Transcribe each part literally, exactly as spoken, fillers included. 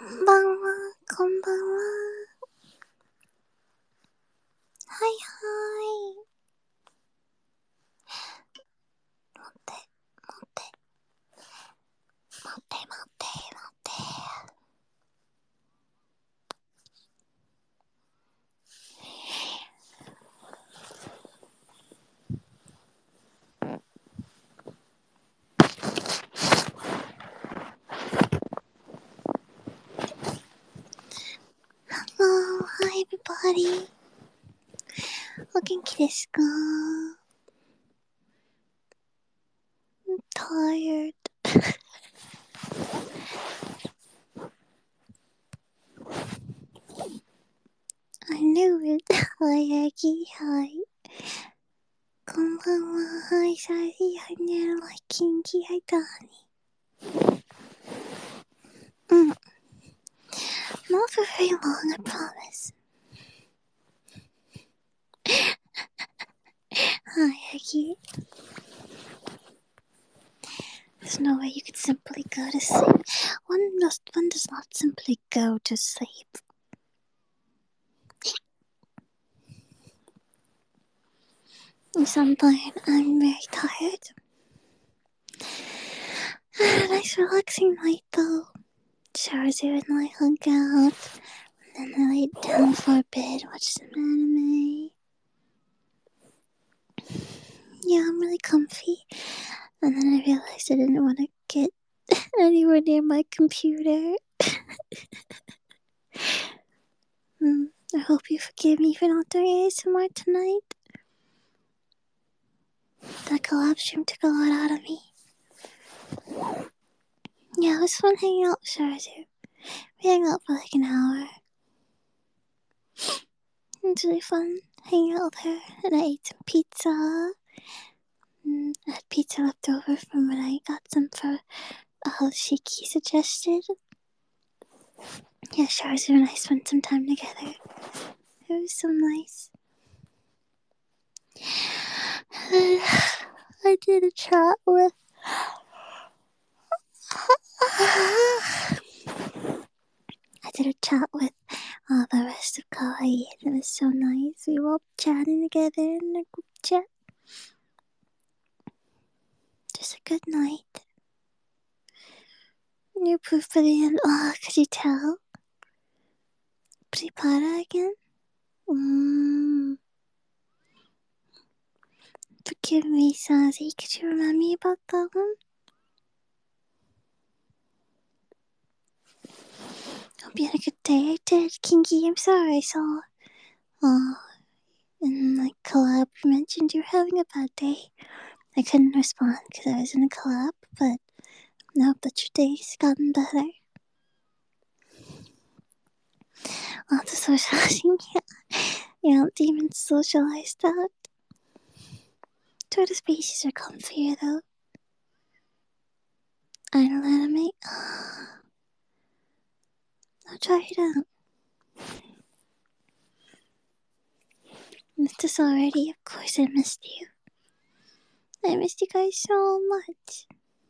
んばんは、こんばんは。はいはい。待って、待って、待って、待って、待って。Hello, hi everybody. お元気ですか？ I'm tired. I knew it. Hi, Aggie. Hi. こんばんは。Hi, Sadie. Hi, Nana. Hi, Kinky. Hi, Donnie. うん。Not for very long, I promise. Hi, Aggie. There's no way you could simply go to sleep. One does, one does not simply go to sleep. Sometimes I'm very tired. A nice relaxing night though. Charizard and I hung out. And then I laid down for a bit, watched some anime. Yeah, I'm really comfy. And then I realized I didn't want to get anywhere near my computer. mm, I hope you forgive me for not doing A S M R tonight. The collab stream took a lot out of me. Yeah, it was fun hanging out with Charizard. We hung out for like an hour. It was really fun hanging out with her, and I ate some pizza. Mm, I had pizza left over from when I got some for uh, Shiki suggested. Yeah, Charizard and I spent some time together. It was so nice. I did a chat with. I did a chat with uh, the rest of Kawaii, and it was so nice. We were all chatting together in a group chat. Just a good night. New proof for the end. Oh, could you tell? Prepara again? Mmm. Forgive me, Sazi. Could you remind me about that one? Hope you had a good day. I did. Kinky, I'm sorry I saw. Uh, in like collab, you mentioned you were having a bad day. I couldn't respond because I was in a collab, but I hope that your day's gotten better. Lots of socializing. Yeah, yeah, demons socialized out. Twitter spaces are comfier though. Idle anime. I'll try it out. Missed this already. Of course I missed you. I missed you guys so much.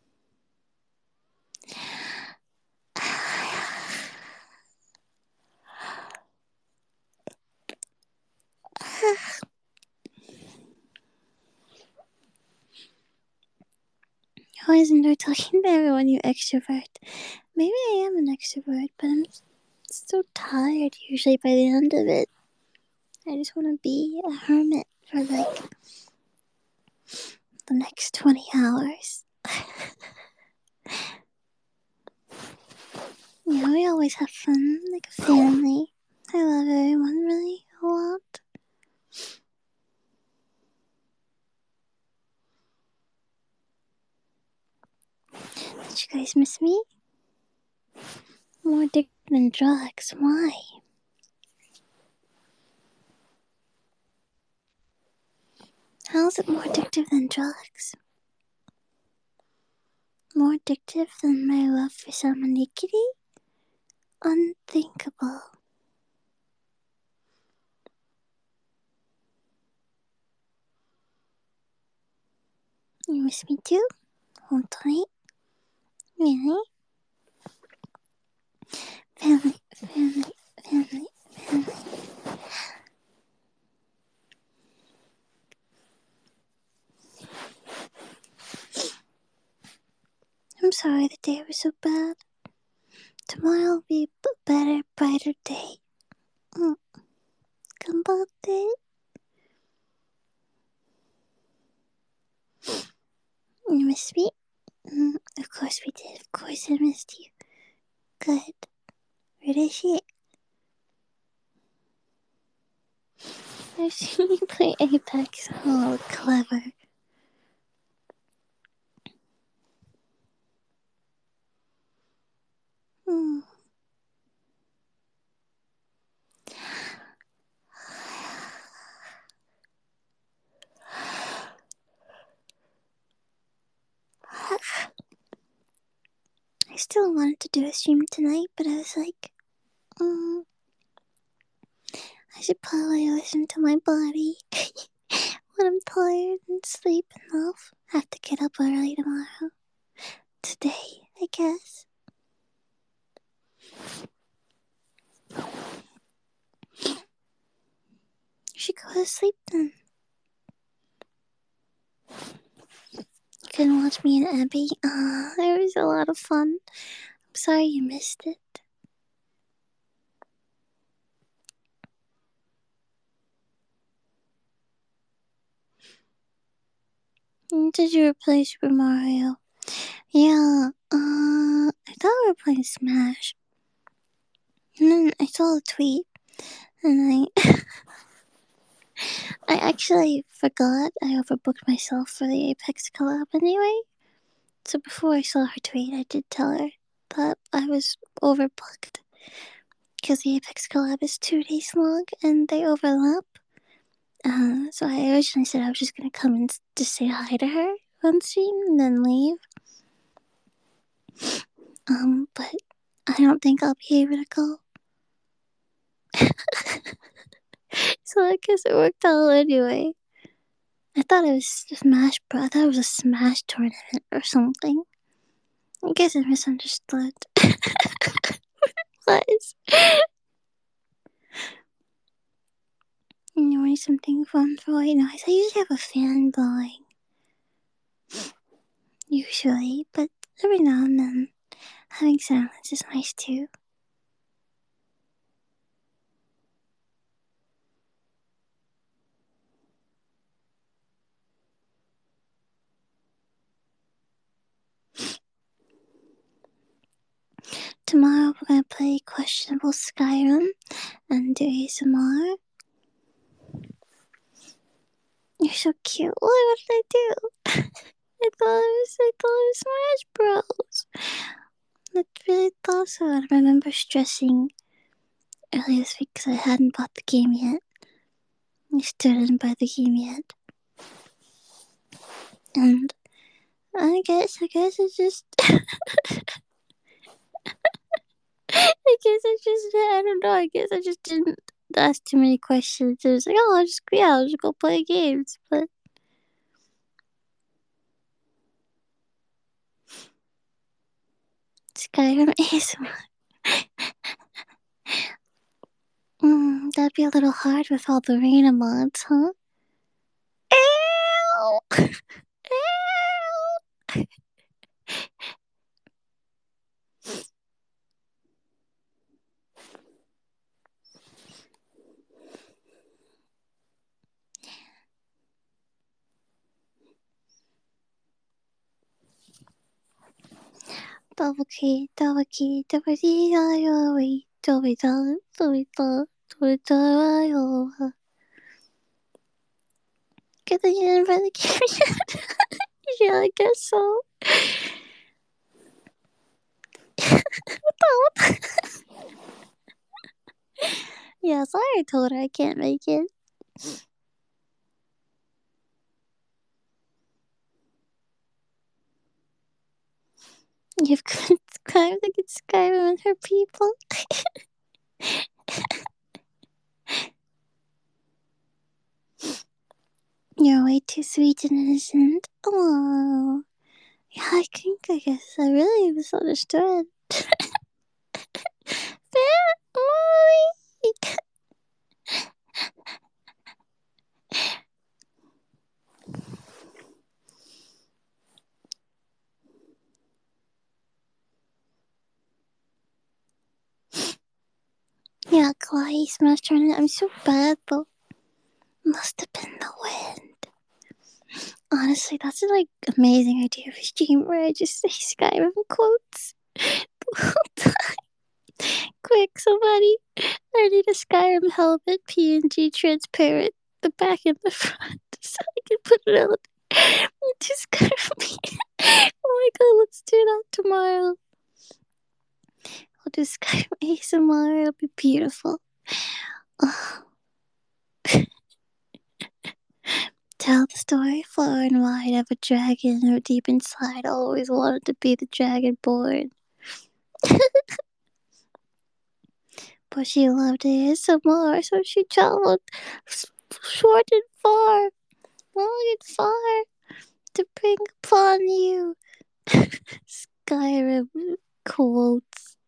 I always enjoy talking to everyone, you extrovert. Maybe I am an extrovert, but I'm so tired usually by the end of it. I just want to be a hermit for like the next twenty hours. Yeah, we always have fun, like a family. I love everyone really a lot. Did you guys miss me? More addicted than drugs. Why? How is it more addictive than drugs? More addictive than my love for Samanigiri? Unthinkable. You miss me too? Hontai? Really? family, family, family, family. I'm sorry the day was so bad. Tomorrow will be a better, brighter day. Mm. Ganbatte. You missed me? Mm, of course we did. Of course I missed you. Good. Really? I've seen you play Apex. Oh, clever. Hmm. I still wanted to do a stream tonight, but I was like, mm, I should probably listen to my body. When I'm tired and sleep enough, I have to get up early tomorrow. Today, I guess. You should go to sleep then. You can watch me and Abby. Ah, uh, it was a lot of fun. I'm sorry you missed it. Did you ever play Super Mario? Yeah, uh, I thought we were playing Smash. And then I saw a tweet, and I... I actually forgot I overbooked myself for the Apex collab anyway. So before I saw her tweet, I did tell her that I was overbooked. Because the Apex collab is two days long, and they overlap. Uh, so I originally said I was just gonna come and just say hi to her on stream and then leave. Um, but I don't think I'll be able to go. So I guess it worked out anyway. I thought it was Smash Bros. I thought it was a Smash tournament or something. I guess I misunderstood. Was. Anyway, something fun for white noise. I usually have a fan blowing. Usually, but every now and then, having silence is nice too. Tomorrow we're gonna play Questionable Skyrim and do A S M R. You're so cute. What did I do? I thought it was, I thought it was Smash Bros. I really thought so. I remember stressing earlier this week because I hadn't bought the game yet. I still didn't buy the game yet. And I guess, I guess it's just... I guess I just, I don't know, I guess I just didn't ask too many questions. It was like, oh, I'll just, yeah, I'll just go play games, but... Skyrim A S M R. mm, that'd be a little hard with all the arena mods, huh? Ew! Ew! Double key, double key, double key, I always, double double, double double, double double, Good thing you didn't buy the game yet. Yeah, I guess so. What the? Yeah, sorry I told her I can't make it. You've got Skyrim to get Skyrim and her people. You're way too sweet and innocent. Oh, yeah, I think I guess I really misunderstood. Yeah, Kawaii Smash Tournament. I'm so bad though. Must have been the wind. Honestly, that's a like amazing idea of a stream where I just say Skyrim quotes the whole time. Quick, somebody! I need a Skyrim helmet, P N G transparent, the back and the front, so I can put it on to Skyrim. Oh my god, let's do that tomorrow. I'll do Skyrim A S M R. It'll be beautiful. Oh. Tell the story far and wide of a dragon who deep inside always wanted to be the dragonborn. But she loved A S M R, so she traveled short and far, long and far, to bring upon you Skyrim quotes.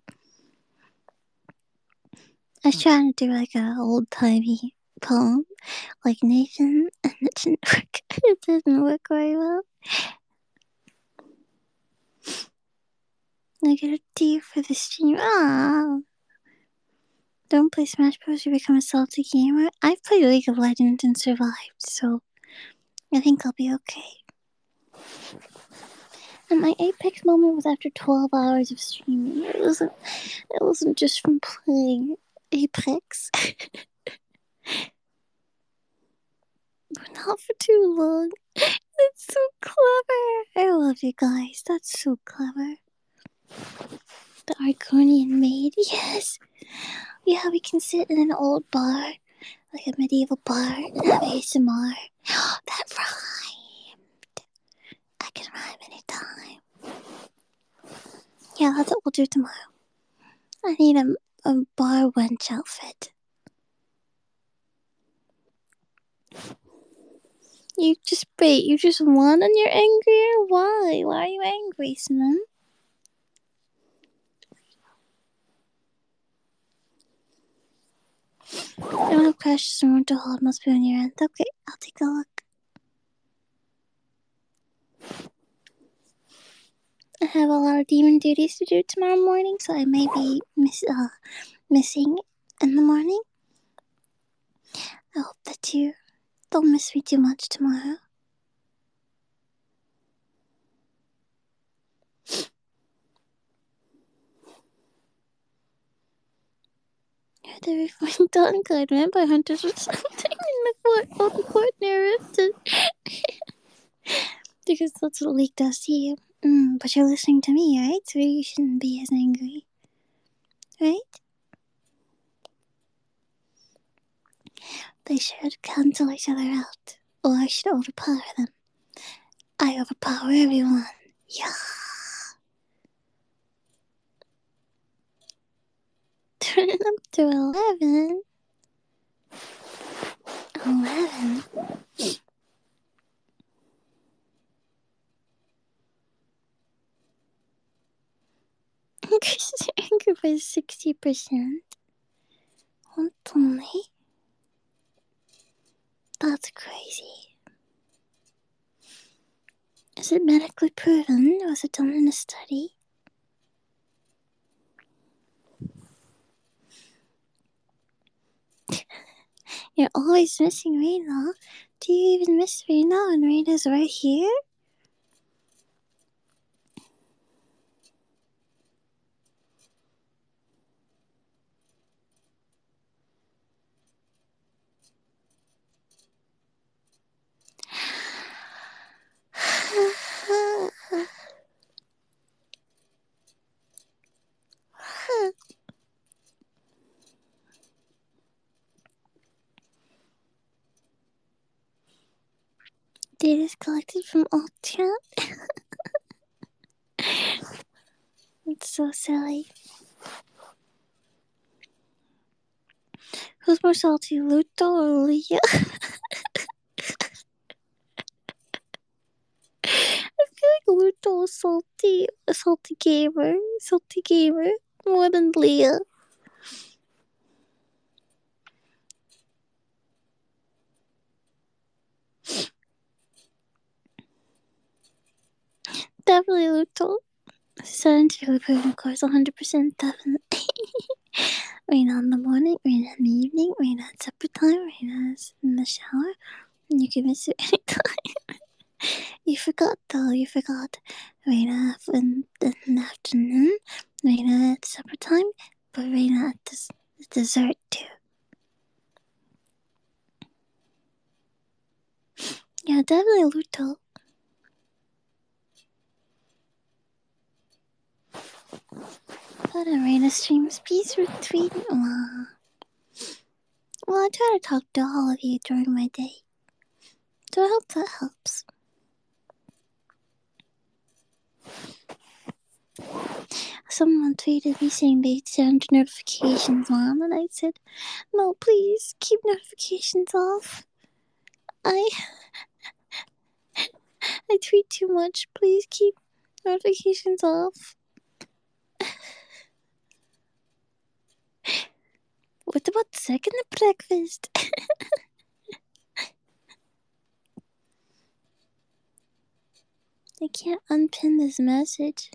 I was trying to do like a old timey poem, like Nathan, and it didn't work. It didn't work very well. I get a D for the stream. Ah, don't play Smash Bros. You become a salty gamer. I've played League of Legends and survived, so I think I'll be okay. And my apex moment was after twelve hours of streaming. It wasn't. It wasn't just from playing Apex. Not for too long. That's so clever. I love you guys. That's so clever. The Argonian maid. Yes. Yeah, we can sit in an old bar, like a medieval bar, and have A S M R. That rhymed. I can rhyme anytime. Yeah, that's what we'll do tomorrow. I need a, a bar wench outfit. You just wait, you just won and you're angry, or why? Why are you angry, Simon? I don't have crashes and rental hall. It must be on your end. Okay, I'll take a look. I have a lot of demon duties to do tomorrow morning, so I may be miss, uh, missing in the morning. I hope that you don't miss me too much tomorrow. Heard everyone done good, man, by hunters or something in the court, on the court narrative. Because that's what Leak does to you. Mm, but you're listening to me, right? So you shouldn't be as angry. Right? They should cancel each other out. Or I should overpower them. I overpower everyone. Yeah. Turn it up to eleven. Eleven? Increase your anger by sixty percent. Only? That's crazy. Is it medically proven? Was it done in a study? You're always missing Rena. Do you even miss Rena when Rena's right here? Data's collected from alt chat. It's so silly. Who's more salty, Luto or Leah? I feel like Luto is salty. A salty gamer. Salty gamer. More than Leah. Definitely Luto. Scientifically proven, of course, one hundred percent definitely. Raina in the morning, Raina in the evening, Raina at supper time, Raina's in the shower, and you can miss it anytime. You forgot though, you forgot. Raina in the afternoon, Raina at supper time, but Raina at the dessert too. Yeah, definitely Luto. But a Raina streams, please retweet. Aww. Well, I try to talk to all of you during my day. So I hope that helps. Someone tweeted me saying they turned notifications on, and I said, no, please, keep notifications off. I... I tweet too much. Please keep notifications off. What about second breakfast? I can't unpin this message.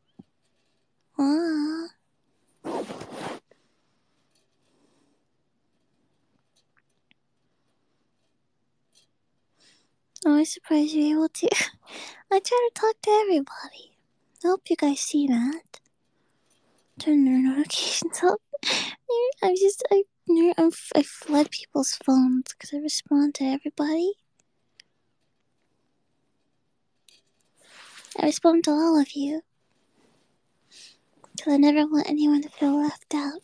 Ah. Oh, I'm surprised you're able to. I try to talk to everybody. I hope you guys see that. Turn your notifications up. I'm just, I, I'm, I flood people's phones because I respond to everybody. I respond to all of you. Because I never want anyone to feel left out.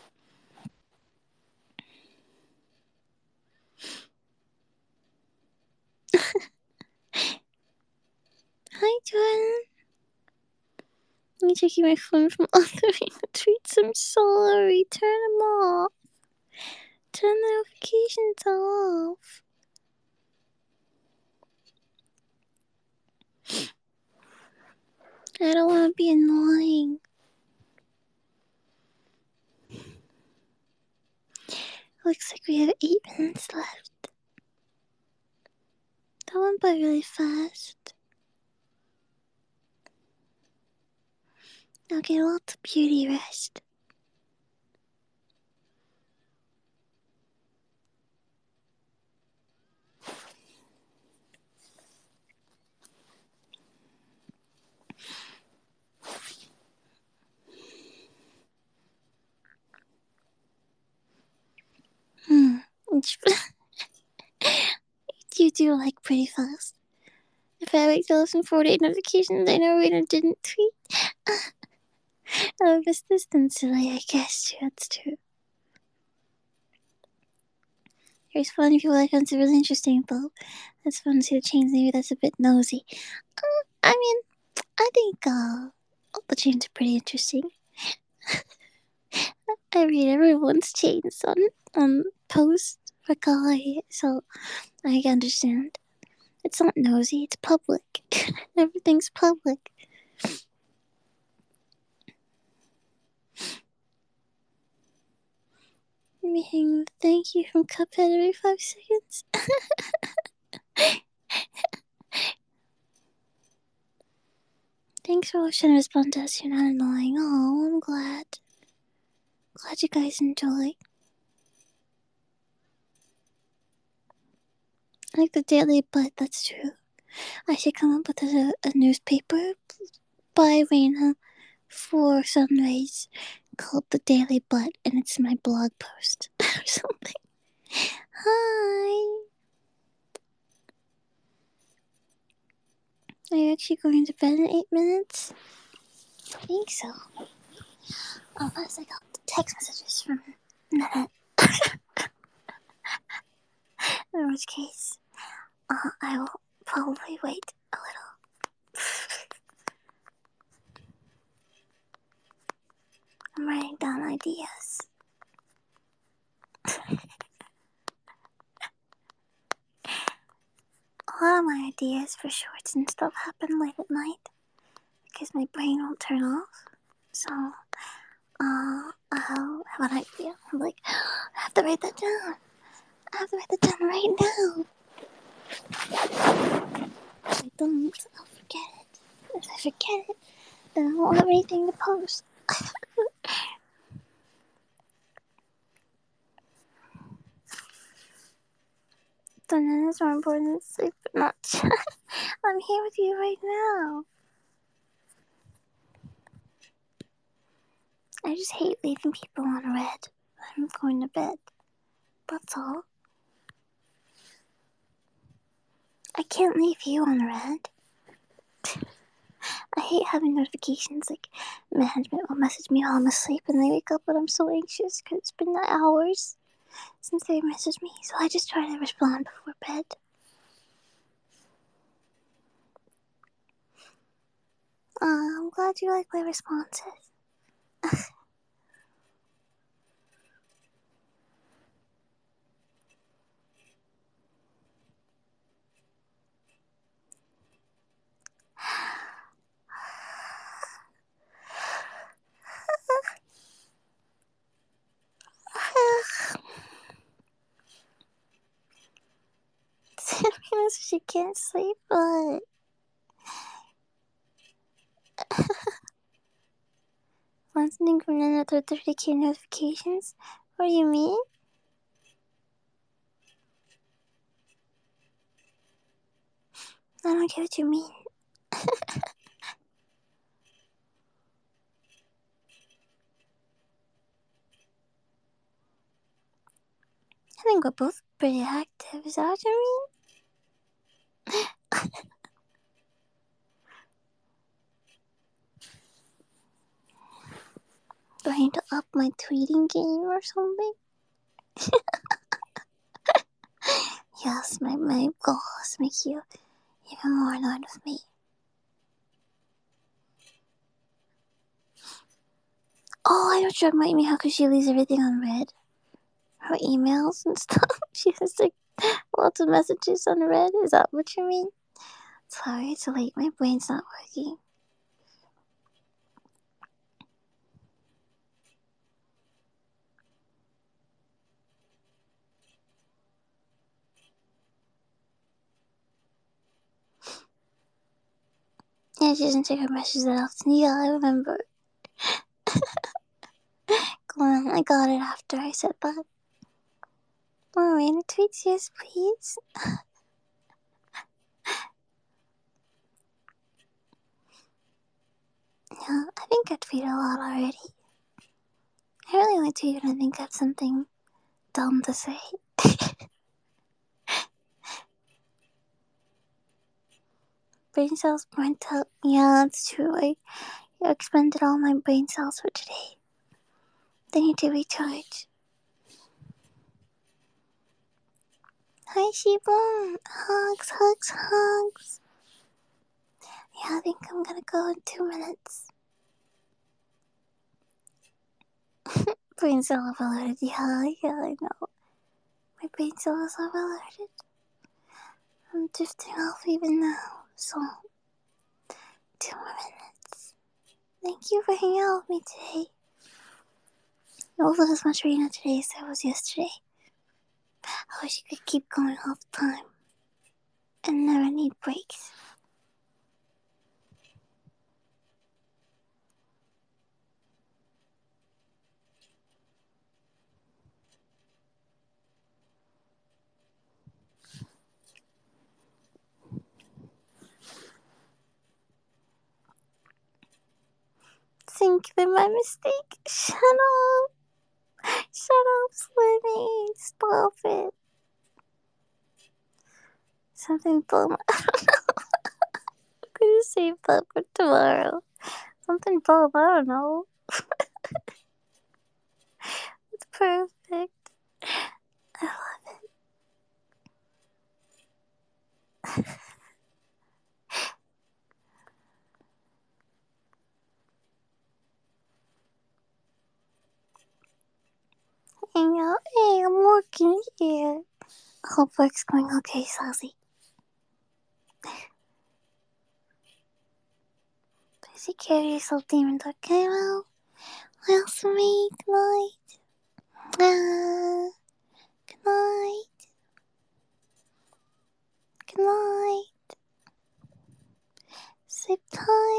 Hi, Jordan. I'm checking my phone from other tweets. I'm sorry. Turn them off. Turn the notifications off. I don't want to be annoying. Looks like we have eight minutes left. That went by really fast. I'll get lots of beauty rest. Hmm. You do like pretty fast. If I wait till listen forty-eight notifications, I know Rita didn't tweet. I missed this then silly, I guess. That's true. There's funny people I find really interesting, though. That's fun to see the chains. Maybe that's a bit nosy. Uh, I mean, I think uh, all the chains are pretty interesting. I read everyone's chains on on post for Kai, so I understand. It's not nosy, it's public. Everything's public. Meaning, thank you from Cuphead every five seconds. Thanks for watching Respond to Us. You're not annoying. Oh, I'm glad. Glad you guys enjoy. I like the Daily Butt, that's true. I should come up with a, a newspaper by Raina for Sunrise called The Daily Butt, and it's my blog post or something. Hi! Are you actually going to bed in eight minutes? I think so. Unless I got the text messages from Nanette. In which case, uh, I will probably wait a little. I'm writing down ideas. A lot of my ideas for shorts and stuff happen late at night because my brain won't turn off. So, uh, I'll have an idea. I'm like, I have to write that down. I have to write that down right now. If I don't, I'll forget it. If I forget it, then I won't have anything to post. The none is more important than sleep, but not. I'm here with you right now. I just hate leaving people on red. I'm going to bed. That's all. I can't leave you on red. I hate having notifications like management will message me while I'm asleep and they wake up and I'm so anxious because it's been hours since they messaged me, so I just try to respond before bed. Uh, I'm glad you like my responses. She can't sleep, but want something from another thirty K notifications? What do you mean? I don't get what you mean. I think we're both pretty active. Is that what you mean? Do I need to up my tweeting game or something? Yes, my, my goal is to make you even more annoyed with me. Oh, I know Drug might me how because she leaves everything on red. Her emails and stuff. She has like lots of messages on red. Is that what you mean? Sorry, it's late. My brain's not working. Yeah, she doesn't check her messages that often. Yeah, I remember. Go on, I got it after I said that. Marina tweets, yes, please. Yeah, I think I tweet a lot already. I really like tweet when I think I have something dumb to say. Brain cells burnt out. Yeah, that's true. I expended all my brain cells for today. They need to recharge. Hi, Shibon. Hugs, hugs, hugs. Yeah, I think I'm gonna go in two minutes. Brain cell overloaded. Yeah, yeah, I know. My brain cell is overloaded. I'm drifting off even now, so two more minutes. Thank you for hanging out with me today. It wasn't as much rain today as there was yesterday. I wish you could keep going all the time and never need breaks. Think they're my mistake. Shut up. Shut up, Slimmy. Stop it. Something dumb. I don't know. I'm gonna save that for tomorrow. Something dumb. I don't know. It's perfect. I love it. Hang out. Hey, I'm working here. I hope work's going okay, Sassy. Please take care of yourself, Demon Dog. Okay, well, well, sweet night. Ah, good night. Good night. zip tie.